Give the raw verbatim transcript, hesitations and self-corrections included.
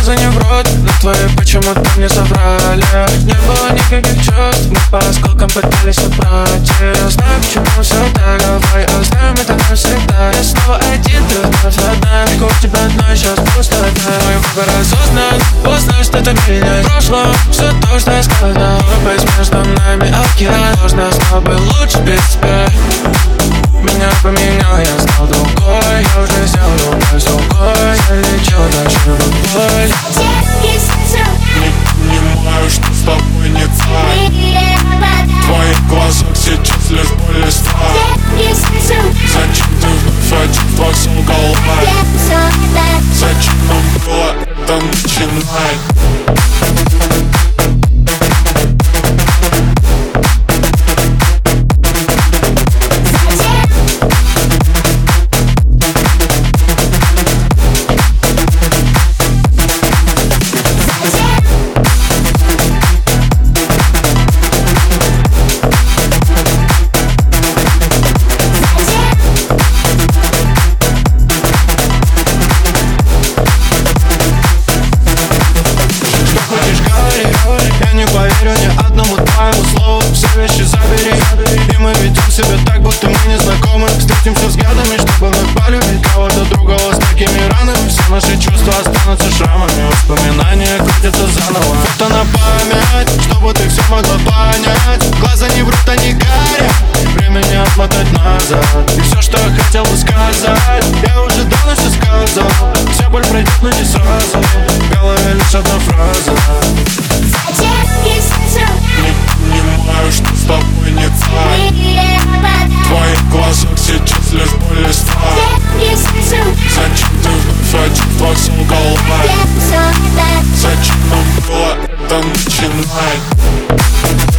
Глаза не врут, но твои почему-то не соврали. Не было никаких чувств, мы по осколкам пытались собрать. Я знаю, почему все так, давай оставим это навсегда. Я снова один, ты вновь одна. Вокруг тебя одной, сейчас пустота. Мой выбор осознан, поздно что-то менять. В прошлом все то, что я сказал. Быть между нами океан. Можно с тобой лучше без тебя. Меня поменял, я стал другой. Я уже взял любой другой. Залечил дальше в боль. Не понимаю, что с тобой не так. В твоих глазах сейчас лишь боль и страх. Зачем ты вновь один во всем голова? Зачем нам было это начинать? Я не поверю ни одному твоему слову. Все вещи забери, и мы ведем себя так, будто мы не знакомы. Встретимся взглядами, чтобы вновь полюбить кого-то другого с такими ранами. Все наши чувства останутся шрамами. Воспоминания крутятся заново. Фото на память, чтобы ты все могла понять. Глаза не врут, они горят. Время не отмотать назад. И все, что я хотел бы сказать, я уже давно все сказал. Вся боль пройдет, но не сразу. В голове лишь одна фраза. Не понимаю, что с тобой не так. В твоих глазах сейчас лишь боль и страх. Зачем ты вновь один во всем голова? Зачем нам было это начинать?